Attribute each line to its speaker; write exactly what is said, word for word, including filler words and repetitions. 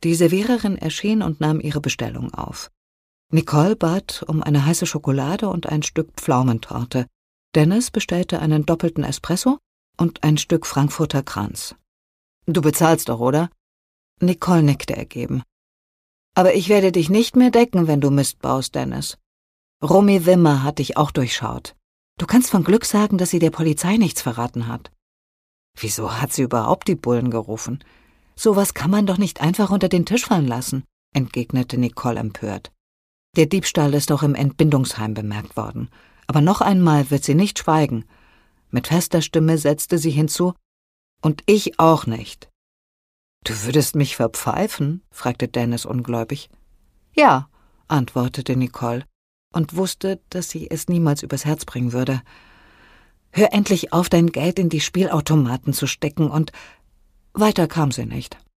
Speaker 1: Die Serviererin erschien und nahm ihre Bestellung auf. Nicole bat um eine heiße Schokolade und ein Stück Pflaumentorte. Dennis bestellte einen doppelten Espresso und ein Stück Frankfurter Kranz. »Du bezahlst doch, oder?« Nicole nickte ergeben. »Aber ich werde dich nicht mehr decken, wenn du Mist baust, Dennis. Romy Wimmer hat dich auch durchschaut. Du kannst von Glück sagen, dass sie der Polizei nichts verraten hat.« »Wieso hat sie überhaupt die Bullen gerufen? Sowas kann man doch nicht einfach unter den Tisch fallen lassen«, entgegnete Nicole empört. »Der Diebstahl ist doch im Entbindungsheim bemerkt worden. Aber noch einmal wird sie nicht schweigen.« Mit fester Stimme setzte sie hinzu, »Und ich auch nicht.« »Du würdest mich verpfeifen?« fragte Dennis ungläubig. »Ja«, antwortete Nicole und wusste, dass sie es niemals übers Herz bringen würde. »Hör endlich auf, dein Geld in die Spielautomaten zu stecken«, und weiter kam sie nicht.